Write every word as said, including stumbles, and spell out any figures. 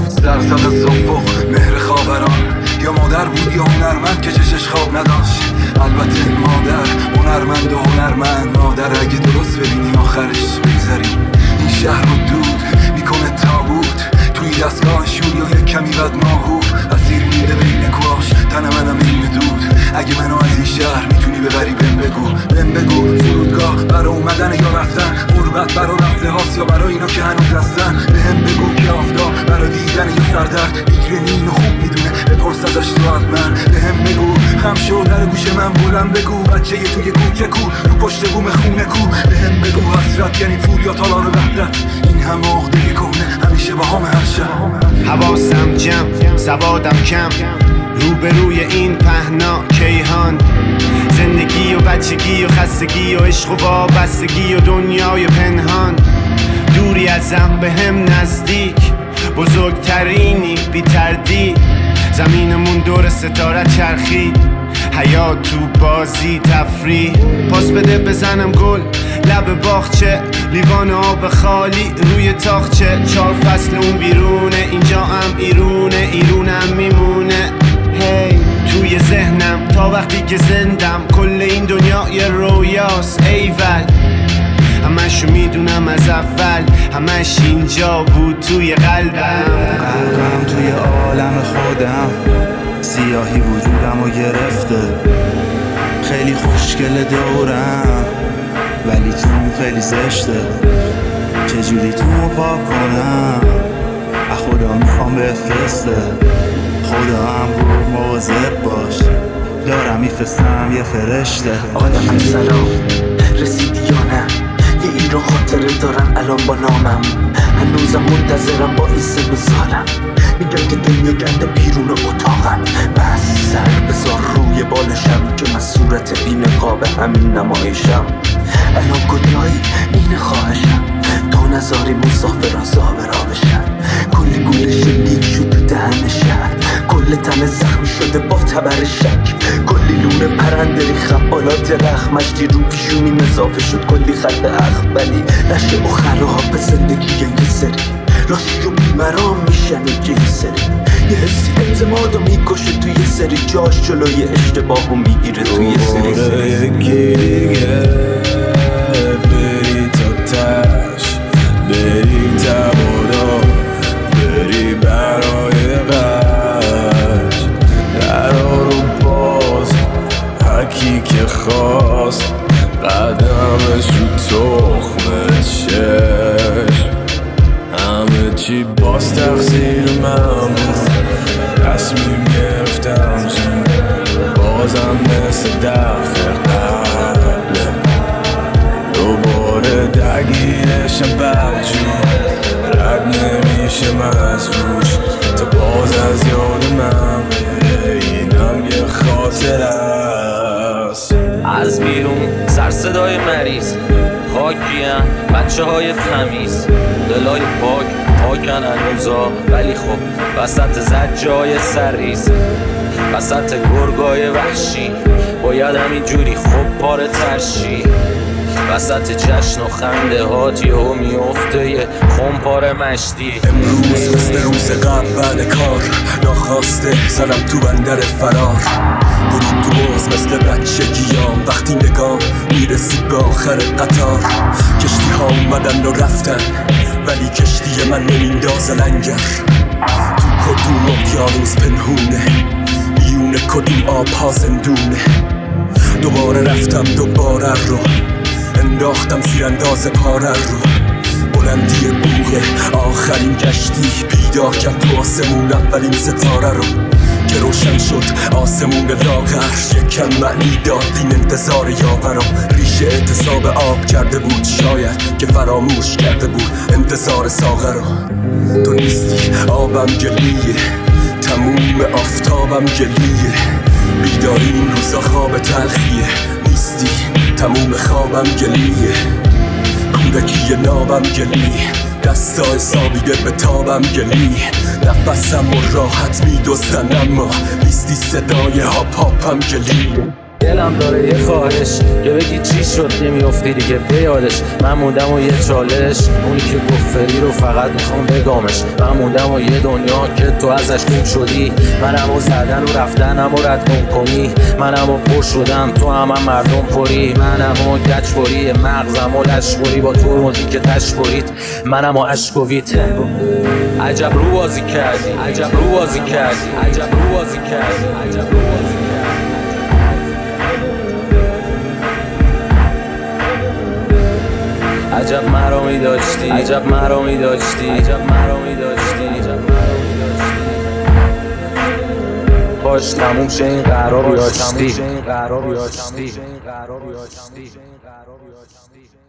سرزد از افق مهر خاوران، یا مادر بود یا هنرمند که چشش خواب نداشت. البته مادر هنرمند و هنرمند. مادر اگه درست ببینی آخرش بگذاریم این شهر رو دود میکنه تابوت توی دستگاه شور یا یک کمی بد ماهور. اسیر میده بین کواش تن منم این دود. اگه منو از این شهر میتونی ببری بهم بگو، بهم بگو فرودگاه برا اومدن یا رفتن، غربت برا رفته هاست یا برا اینا که هنوز هستن. بهم بگو که آفتاب برا دیدن یا سردرد میگرنی اینو خوب میدونه، بپرس ازش تو حتما. بهم بگو خم شو در گوش من بلند بگو، بچه یه توی کوچه کو رو پشت بوم خونه کو. بهم بگو حسرت یعنی پول یا تالار وحدت، این هم عقده کهنه همیشه با هم هر شب. حواسم جمع سوادم کم، روبروی این پهنا کیهان. زندگی و بچگی و خستگی و عشق و وابستگی و دنیای پنهان. دوری ازم به هم نزدیک، بزرگترینی بی تردید. زمینمون دور ستاره چرخی، حیات تو بازی تفریح. پاس بده بزنم گل لب باغچه، لیوان آب خالی روی تاخچه. چهار فصل اون بیرونه، اینجا هم ایرونه، ایرونم میمونه. هی توی ذهنم تا وقتی که زندم، کل این دنیا یه رویاست ایول. همشو میدونم از اول، همش اینجا بود توی قلبم. قلبم توی عالم خودم، سیاهی وجودم رو گرفته. خیلی خوشگل دورم ولی تو خیلی زشته. چجوری تو پاک کنم، از خدا میخوام بفرسته. خدا هم بود مواظب باش، دارم میفرستم یه فرشته. آدم سلام رسیدی یا نه؟ یه ایران خاطره دارن الان با نامم. هنوزم منتظرم با این سن و سالم. میگم که دنیا گرده بیرون اتاقم. بس سر بذار روی بالشم که من صورت بی نقاب همین نمایشم. الان کجایی این خواهشم، تا نذاری مسافران زابرا بشن. کلی گوله شلیک شد تو دهن شهر، کل تن زخمی شده با تبر شک. کلی لونه پرنده ریختم بالا درخت، مشتی رو پیشونیم اضافه شد کلی خط اخبلی. رشه و خراب زندگی یه سری، راستی و بیمرام میشن یه سری. یه حسی اعتمادو میکشه توی یه سری جاش، جلوی اشتباهو میگیره توی یه سری سری. یکی دیگه بری تا تش، بری تبادا، بری برای قش. درا رو باز هرکی که خواست، قدمش رو تخم چشم. همه چی باز تقصیر من بود، تصمیم گرفتم چون بازم مثل دفعه قبل دوباره درگیرشم بدجور. رد نمیشم از روش تا باز از یاد من بره. اینم یه خاطر است. از بیرون سر صدای مریض، خاک گیرن بچه های تمیز. دلای پاک پاکن هنوزا، ولی خب وسط زجای سریز، وسط گرگای وحشی باید همین جوری خب پاره ترشی. وسط جشن و خنده هات یهو میفته یه خمپاره مشتی. امروز مثل روز قبل بعد کار، ناخواسته زدم تو بندر فرار. برود تو باز مثل بچگیام، وقتی نگام میرسید به آخر قطار. کشتی ها اومدن و رفتن، ولی کشتی من نمیندازه لنگر. تو کدوم اقیانوس پنهونه، میونه کدوم آب ها زندونه. دوباره رفتم دوباره رو انداختم زیر انداز پاره رو. بلندی بوغه آخرین گشتی پیدا کرد تو آسمون اولین ستاره رو که روشن شد آسمون لاغر. یکم معنی داد این انتظار یاورم. ریشه اعتصاب آب کرده بود شاید که فراموش کرده بود انتظار ساغر رو. تو نیستی آبم گلیه، تموم آفتابم گلیه. بیداری این روزا خواب تلخیه، نیستی تموم خوابم گلیه. کودکی نابم گلیه، دستا حسابیده به تابم گلی. نفسم و راحت میدوزن اما نیستی صدای هاپ هاپم گلی. دلم داره یه خواهش که بگی چی شد نمیافتی دیگه بیادش. من موندم و یه چالش، اونی که گفت فری رو فقط میخوام بگامش. من موندم و یه دنیا که تو ازش گم شدی، منم و زدن و رفتنم و رد گم کنی. منم و پر شدم تو هم, هم مردم پری. منم و گچ پری مغزم و لشپری با ترمزی که تش برید. منم و اشکویت. عجب رو بازی کردی، عجب رو بازی کردی، عجب رو بازی کردی، عجب رو بازی کردی. عجب مرامی داشتی، عجب مرامی داشتی، عجب مرامی داشتی، عجب مرامی داشتی. باش تموم شه این قرار یاشتی، قرار یاشتی، قرار یاشتی.